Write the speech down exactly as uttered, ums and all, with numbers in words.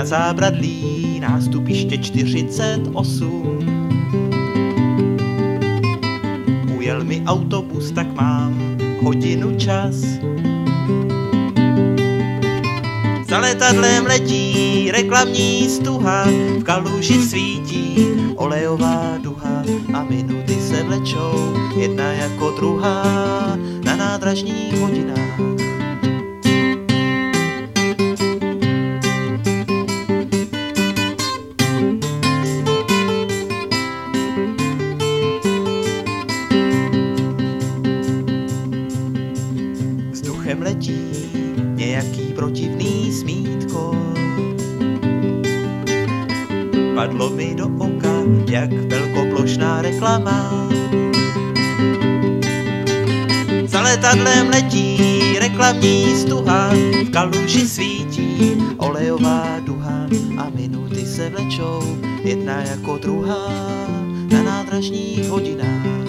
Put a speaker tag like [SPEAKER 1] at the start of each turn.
[SPEAKER 1] zábradlí, nástupiště čtyřicet osm. Ujel mi autobus, tak mám hodinu čas. Za letadlem letí reklamní stuha, v kaluži svítí olejová duha a minuty se vlečou, jedna jako druhá, na nádražních hodinách. Vzduchem letí nějaký protivný smítko. Padlo mi do oka, jak velkoplošná reklama. Za letadlem letí reklamní stuha, v kaluži svítí olejová duha a minuty se vlečou, jedna jako druhá, na nádražních hodinách.